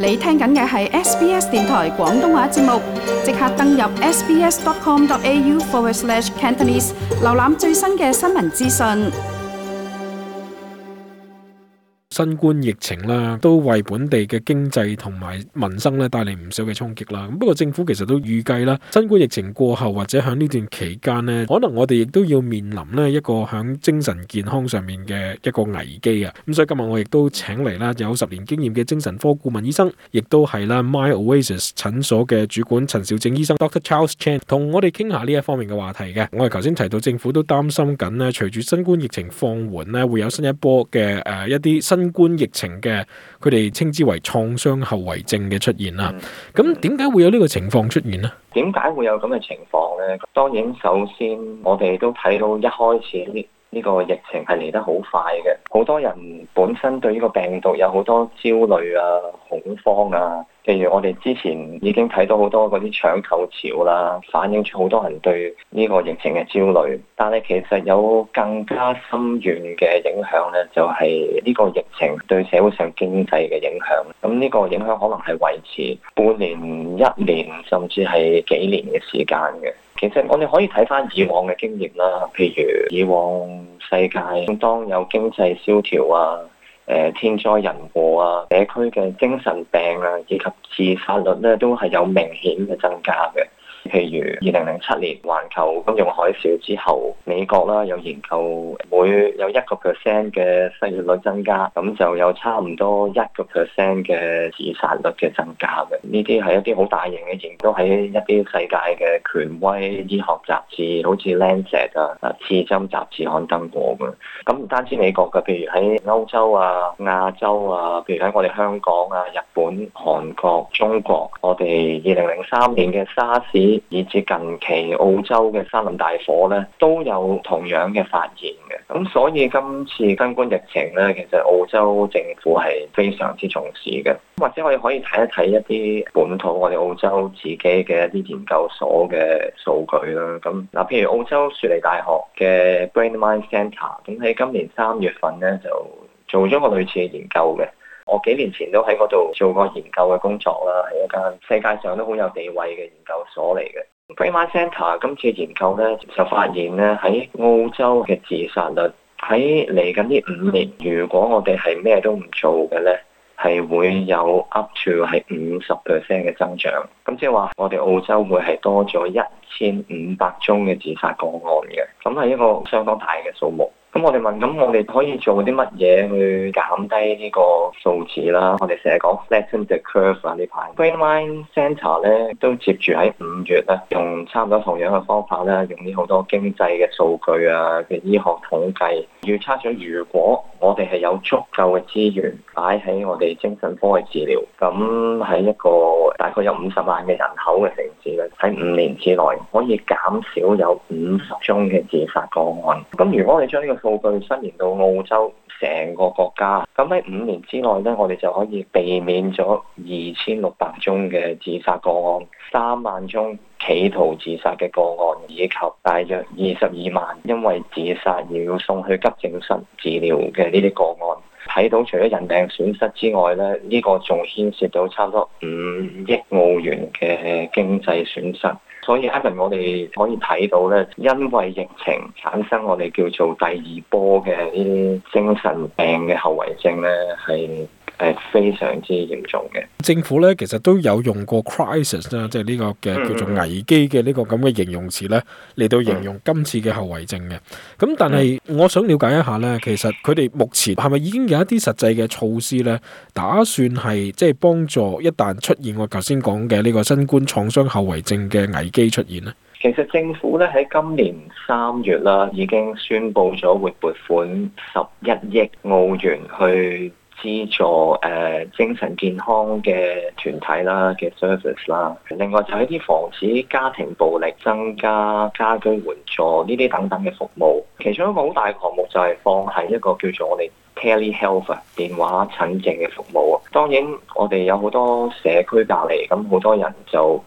你聽緊嘅係 SBS 電台廣東話節目，即刻登入 sbs.com.au/Cantonese 瀏覽最新嘅新聞資訊。 新冠疫情啦，都為本地嘅經濟同埋民生咧帶嚟唔少嘅衝擊啦。不過政府其實都預計啦，新冠疫情過後或者喺呢段期間呢，可能我哋亦都要面臨呢一個喺精神健康上面嘅一個危機啊。咁所以今日我亦都請嚟啦有10年經驗嘅精神科顧問醫生，亦都係啦 My Oasis 診所嘅主管陳肇正醫生 Dr. Charles Chan， 同我哋傾下呢一方面嘅話題嘅。我哋頭先提到政府都擔心緊呢，隨住新冠疫情放緩呢，會有新一波嘅一啲新冠疫情嘅佢哋稱之為創傷後遺症嘅出現啦。咁點解會有呢個情況出現呢？ 點解會有咁嘅情況呢？當然首先我哋都睇到一開始呢個疫情係嚟得好快嘅，好多人本身對呢個病毒有好多焦慮啊、恐慌啊。譬如我哋之前已經睇到好多嗰啲搶購潮啦，反映出好多人對呢個疫情嘅焦慮。但係其實有更加深遠嘅影響呢，就係呢個疫情對社會上經濟嘅影響。咁呢個影響可能係維持半年、1年，甚至係幾年嘅時間嘅。其實我哋可以睇翻以往嘅經驗啦，譬如以往世界當有經濟蕭條啊、天災人禍啊、社區嘅精神病啊以及自殺率咧都係有明顯嘅增加嘅。譬如2007年環球金融海嘯之後，美國啦有研究每有1% 嘅失業率增加，咁就有差唔多1% 嘅自殺率嘅增加嘅。呢啲係一啲好大型嘅研究，喺一啲世界嘅權威醫學雜誌，好似 Lancet 啊、刺針雜誌刊登過嘅。咁唔單止美國嘅，譬如喺歐洲啊、亞洲啊，譬如喺我哋香港啊、日本、韓國、中國，我哋2003年嘅沙士，以至近期澳洲嘅山林大火咧，都有同樣嘅發現嘅。咁所以今次新冠疫情咧，其實澳洲政府係非常之重視嘅。或者我哋可以睇一睇一啲本土我哋澳洲自己嘅一啲研究所嘅數據啦。咁嗱，譬如澳洲雪梨大學嘅 Brain Mind Centre， 咁喺今年3月份咧就做咗個類似嘅研究嘅。我幾年前都喺嗰度做過研究嘅工作啦，係一間世界上都好有地位嘅研究所嚟嘅。Brain Mind Centre 今次研究咧就發現咧，喺澳洲嘅自殺率喺嚟緊呢5年，如果我哋係咩都唔做嘅咧，係會有 up to 係50% 嘅增長。咁即係話我哋澳洲會係多咗1500宗嘅自殺個案嘅，咁係一個相當大嘅數目。咁我哋問，咁我哋可以做啲乜嘢去減低呢個數字啦？我哋成日講 flatten the curve 啊，呢排 Brain Mind Centre 咧都接住喺5月咧，用差唔多同樣嘅方法咧，用啲好多經濟嘅數據啊嘅醫學統計，預測咗如果我哋係有足夠嘅資源擺喺我哋精神科嘅治療，咁喺一個大概有50萬嘅人口嘅城市咧，喺5年之內可以減少有50宗嘅自殺個案。咁如果我哋將呢個數據伸延到澳洲成個國家，咁喺5年之內咧，我哋就可以避免咗2600宗嘅自殺個案、3萬宗企圖自殺嘅個案，以及大約22萬因為自殺而要送去急症室治療嘅呢啲個案。睇到除咗人命損失之外咧，呢個仲牽涉到差唔多5億澳元嘅經濟損失。所以Ivan，我哋可以睇到咧，因為疫情產生我哋叫做第2波嘅呢啲精神病嘅後遺症咧，係非常之嚴重嘅。 政府咧其實都有用過 crisis 啦，即係呢個嘅叫做危機嘅呢個咁嘅形容詞咧，嚟到形容今次嘅後遺症嘅。咁但係我想了解一下咧，其實佢哋目前係咪已經有一啲實際嘅措施咧，打算係即係幫助一旦出現我頭先講嘅呢個新冠創傷後遺症嘅危機出現咧？ 其實政府咧喺今年3月啦，已經宣布咗會撥款11億澳元去資助精神健康嘅團體啦嘅 service 啦，另外就係啲防止家庭暴力、增加家居援助呢啲等等嘅服務。其中一個好大嘅項目就係放喺一個叫做我哋 telehealth 電話診症嘅服務。當然我哋有好多社區隔離，咁好多人就唔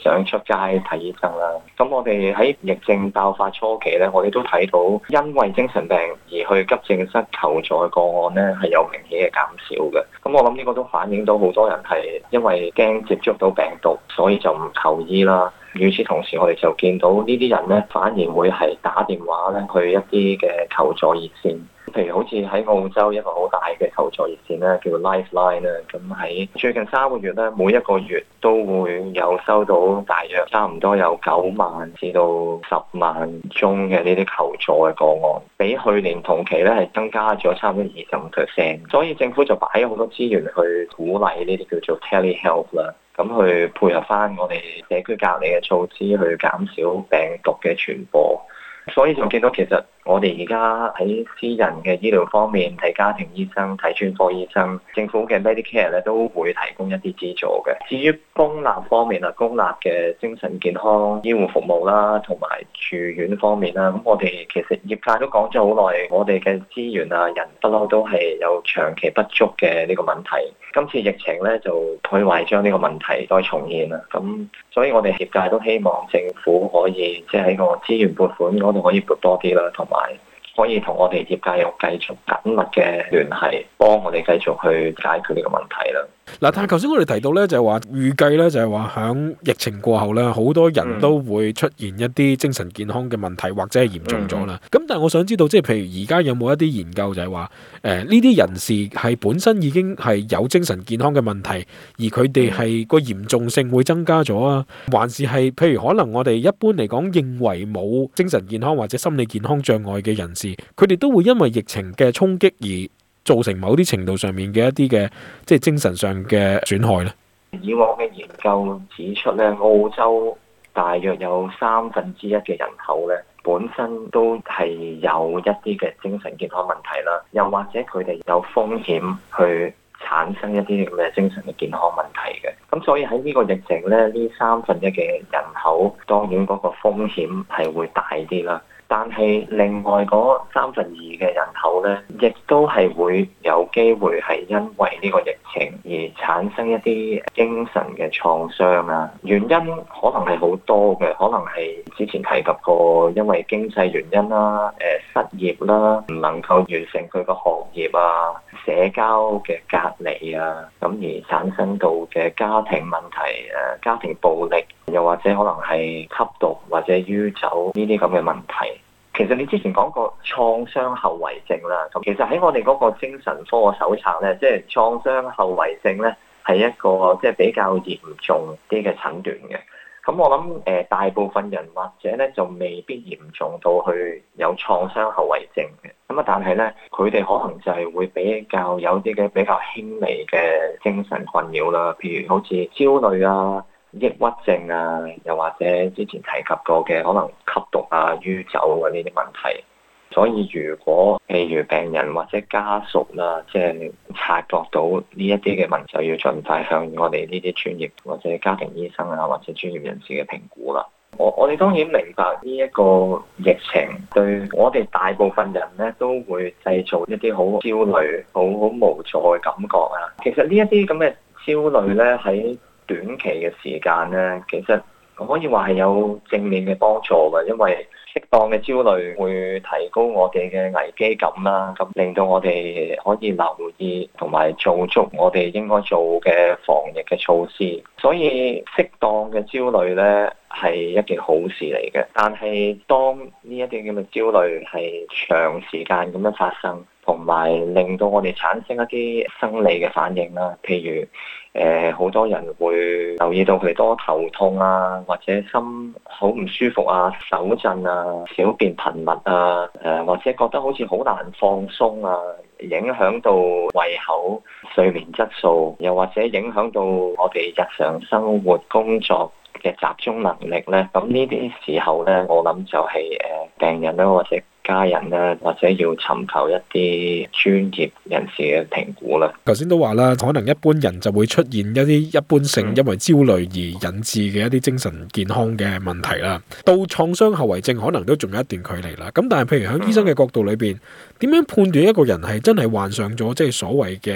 想出街睇醫生啦。咁我哋喺疫症爆發初期咧，我哋都睇到因為精神病而去急症室求助嘅個案咧係有明顯嘅減少嘅。咁我諗呢個都反映到好多人係因為驚接觸到病毒，所以就唔求醫啦。與此同時，我哋就見到呢啲人咧反而會係打電話咧去一啲嘅求助熱線。譬如好似喺澳洲一個好大嘅求助熱線咧，叫 Lifeline 啦。咁喺最近3個月咧，每一個月都會有收到大約差唔多有9萬至到10萬宗嘅呢啲求助嘅個案，比去年同期咧係增加咗差唔多25%。所以政府就擺咗好多資源去鼓勵呢啲叫做 telehealth 啦，咁去配合翻我哋社區隔離嘅措施，去減少病毒嘅傳播。所以就見到其實我哋而家喺私人嘅醫療方面睇家庭醫生、睇專科醫生，政府嘅 Medicare 咧都會提供一啲資助嘅。至於公立方面啊，公立嘅精神健康醫護服務啦，同埋住院方面啦，咁我哋其實業界都講咗好耐，我哋嘅資源啊、人不嬲都係有長期不足嘅呢個問題。今次疫情咧就可以話將呢個問題再重現啦。咁所以我哋業界都希望政府可以即係喺個資源撥款嗰度可以撥多啲啦，同埋可以同我哋業界又繼續緊密嘅聯繫，幫我哋繼續去解決呢個問題啦。 嗱，但係頭先我哋提到咧，就係話預計咧，就係話響疫情過後咧，好多人都會出現一啲精神健康嘅問題，或者係嚴重咗啦。咁但係我想知道，即係譬如而家有冇一啲研究就係話，呢啲人士係本身已經係有精神健康嘅問題，而佢哋係個嚴重性會增加咗啊？還是係譬如可能我哋一般嚟講認為冇精神健康或者心理健康障礙嘅人士，佢哋都會因為疫情嘅衝擊而造成某啲程度上面嘅一啲嘅即係精神上嘅損害咧。 以往嘅研究指出咧，澳洲大約有1/3嘅人口咧，本身都係有一啲嘅精神健康問題啦，又或者佢哋有風險去產生一啲咁嘅精神嘅健康問題嘅。咁所以喺呢個疫情咧，呢1/3嘅人口當然嗰個風險係會大啲啦。但係另外嗰2/3嘅人口咧，亦都係會有機會係因為呢個疫情而產生一啲精神嘅創傷啊。原因可能係好多嘅，可能係之前提及過，因為經濟原因啦、失業啦、唔能夠完成佢個學業啊、社交嘅隔離啊，咁而產生到嘅家庭問題、家庭暴力，又或者可能係吸毒或者酗酒呢啲咁嘅問題。其實你之前講過創傷後遺症啦，咁其實喺我哋嗰個精神科嘅手冊咧，即係創傷後遺症咧係一個即係比較嚴重啲嘅診斷嘅。咁我諗大部分人或者咧就未必嚴重到去有創傷後遺症嘅。咁啊，但係咧佢哋可能就係會比較有啲嘅比較輕微嘅精神困擾啦，譬如好似焦慮啊、抑鬱症啊，又或者之前提及過嘅可能吸毒啊、酗酒啊呢啲問題。所以如果譬如病人或者家屬啦，即係察覺到呢一啲嘅問題，就要盡快向我哋呢啲專業或者家庭醫生啊，或者專業人士嘅評估啦。我哋當然明白呢一個疫情對我哋大部分人咧都會製造一啲好焦慮、好無助嘅感覺啊。其實呢一啲咁嘅焦慮咧喺短期嘅時間咧，其實可以話係有正面嘅幫助嘅，因為適當嘅焦慮會提高我哋嘅危機感啦，咁令到我哋可以留意同埋做足我哋應該做嘅防疫嘅措施。所以適當嘅焦慮咧係一件好事嚟嘅，但係當呢一啲咁嘅焦慮係長時間咁樣發生，同埋令到我哋產生一啲生理嘅反應啦，譬如好多人會留意到佢哋多頭痛啊，或者心好唔舒服啊、手震啊、小便頻密啊，或者覺得好似好難放鬆啊，影響到胃口、睡眠質素，又或者影響到我哋日常生活工作嘅集中能力咧。咁呢啲時候咧，我諗就係病人啦，或者家人咧，或者要尋求一啲專業人士嘅評估啦。 頭先都話啦，可能一般人就會出現一啲一般性因為焦慮而引致嘅一啲精神健康嘅問題啦。到創傷後遺症可能都仲有一段距離啦。咁但係譬如喺醫生嘅角度裏邊，點樣判斷一個人係真係患上咗即係所謂嘅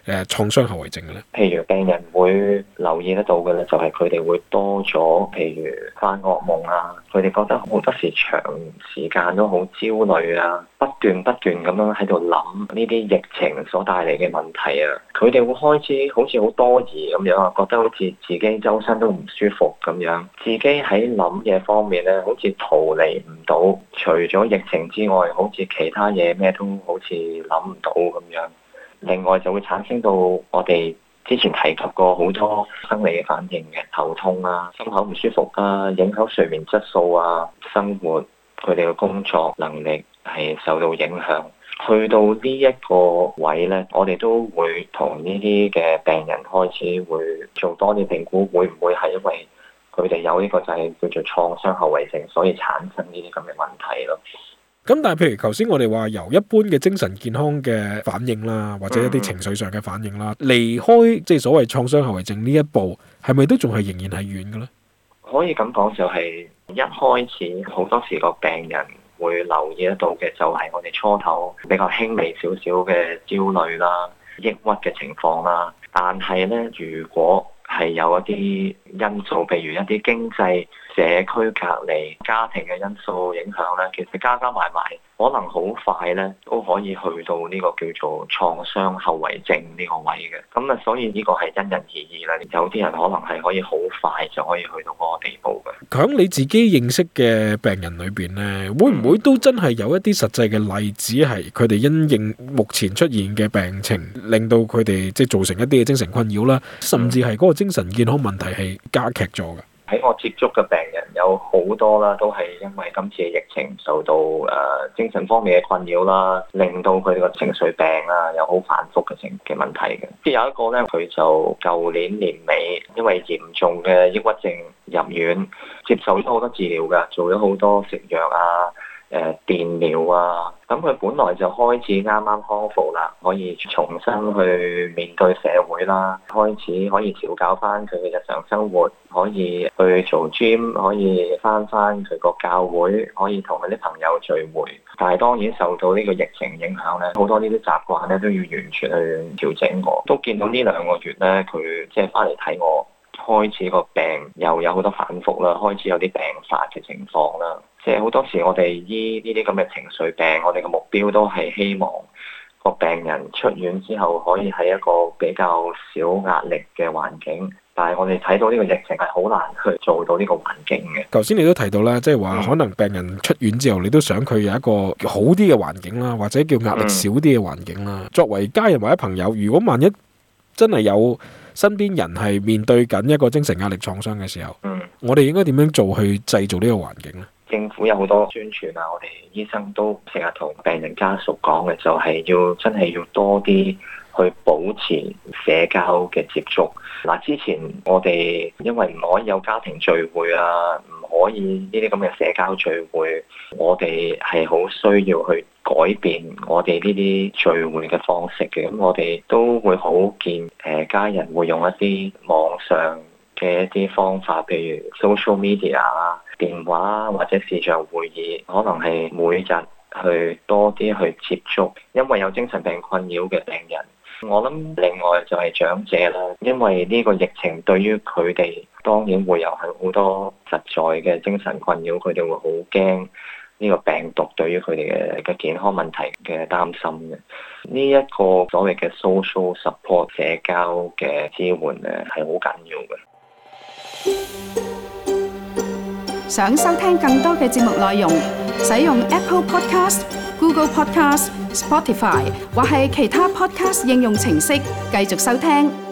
創傷後遺症嘅咧？ 譬如病人會留意得到嘅咧，就係佢哋會多咗，譬如返噩夢啊，佢哋覺得好多時長時間都好焦慮啊，不斷咁樣喺度諗呢啲疫情所帶嚟嘅問題啊，佢哋會開始好似好多疑咁樣啊，覺得好似自己周身都唔舒服咁樣，自己喺諗嘢方面咧，好似逃離唔到，除咗疫情之外，好似其他嘢咩都好似諗唔到咁樣。另外就會產生到我哋之前提及過好多生理嘅反應嘅，頭痛啊、心口唔舒服啊、影響睡眠質素啊、生活佢哋嘅工作能力係受到影響。去到呢一個位呢，我哋都會同呢啲嘅病人開始會做多啲評估，會唔會係因為佢哋有呢個就係叫做創傷後遺症，所以產生呢啲咁嘅問題咯。 咁但係譬如頭先我哋話由一般嘅精神健康嘅反應啦，或者一啲情緒上嘅反應啦，離開即係所謂創傷後遺症呢一步，係咪都仲係仍然係遠嘅咧？ 可以咁講，就係一開始好多時個病人會留意得到嘅，就係我哋初頭比較輕微少少嘅焦慮啦、抑鬱嘅情況啦。但係咧，如果係有一啲因素，譬如一啲經濟、社區隔離、家庭嘅因素影響咧，其實加埋，可能好快咧都可以去到呢個叫做創傷後遺症呢個位嘅。咁啊，所以呢個係因人而異啦。有啲人可能係可以好快就可以去到嗰個地步嘅。 響你自己認識嘅病人裏邊咧，會唔會都真係有一啲實際嘅例子係佢哋因應目前出現嘅病情，令到佢哋即係造成一啲嘅精神困擾啦，甚至係嗰個精神健康問題係加劇咗嘅？ 喺我接觸嘅病人有好多啦，都係因為今次嘅疫情受到精神方面嘅困擾啦，令到佢哋個情緒病啊有好反覆嘅問題嘅。即係有一個咧，佢就舊年年尾因為嚴重嘅抑鬱症入院，接受咗好多治療㗎，做咗好多食藥啊、電療啊。咁佢本來就開始啱啱康復啦，可以重新去面對社會啦，開始可以調教翻佢嘅日常生活，可以去做 gym， 可以翻佢個教會，可以同佢啲朋友聚會。但係當然受到呢個疫情影響咧，好多呢啲習慣咧都要完全去調整過。都見到呢2個月咧，佢即係翻嚟睇我，開始個病又有好多反覆啦，開始有啲病發嘅情況啦。即係好多時我哋醫呢啲咁嘅情緒病，我哋嘅目標都係希望個病人出院之後可以喺一個比較少壓力嘅環境。但係我哋睇到呢個疫情係好難去做到呢個環境嘅。 頭先你都提到啦，即係話可能病人出院之後，你都想佢有一個好啲嘅環境啦，或者叫壓力少啲嘅環境啦。作為家人或者朋友，如果萬一真係有身邊人係面對緊一個精神壓力創傷嘅時候，我哋應該點樣做去製造呢個環境呢？ 政府有好多宣傳啊，我哋醫生都成日同病人家屬講嘅，就係真係要多啲去保持社交嘅接觸。嗱，之前我哋因為唔可以有家庭聚會啊，唔可以呢啲咁嘅社交聚會，我哋係好需要去改變我哋呢啲聚會嘅方式嘅。咁我哋都會好建家人會用一啲網上嘅一啲方法，譬如 social media 啊、電話或者視像會議，可能係每日去多啲去接觸，因為有精神病困擾嘅病人。我諗另外就係長者啦，因為呢個疫情對於佢哋當然會有好多實在嘅精神困擾，佢哋會好驚呢個病毒對於佢哋嘅健康問題嘅擔心嘅。呢一個所謂嘅 social support 社交嘅支援咧係好緊要嘅。 想收聽更多嘅節目內容，使用 Apple Podcast、Google Podcast、Spotify 或係其他 Podcast 應用程式繼續收聽。